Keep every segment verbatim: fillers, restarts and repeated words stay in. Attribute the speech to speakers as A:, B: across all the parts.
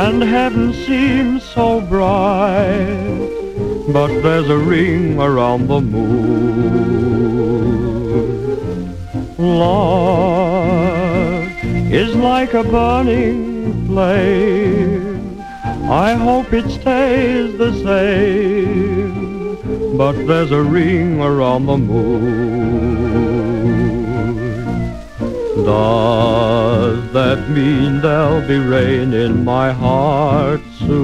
A: and heaven seems so bright, but there's a ring around the moon. Love is like a burning flame, I hope it stays the same, but there's a ring around the moon. Does that mean there'll be rain in my heart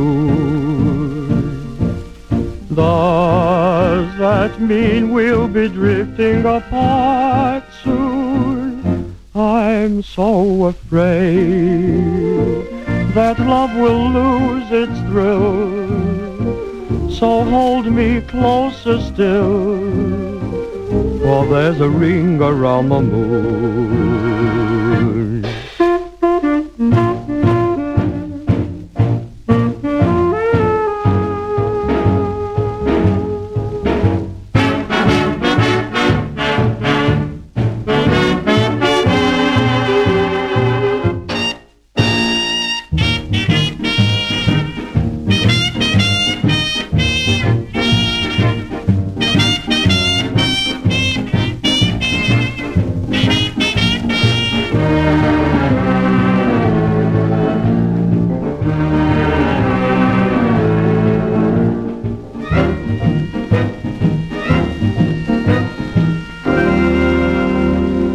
A: soon? Does that mean we'll be drifting apart soon? I'm so afraid that love will lose its thrill, so hold me closer still, for there's a ring around the moon.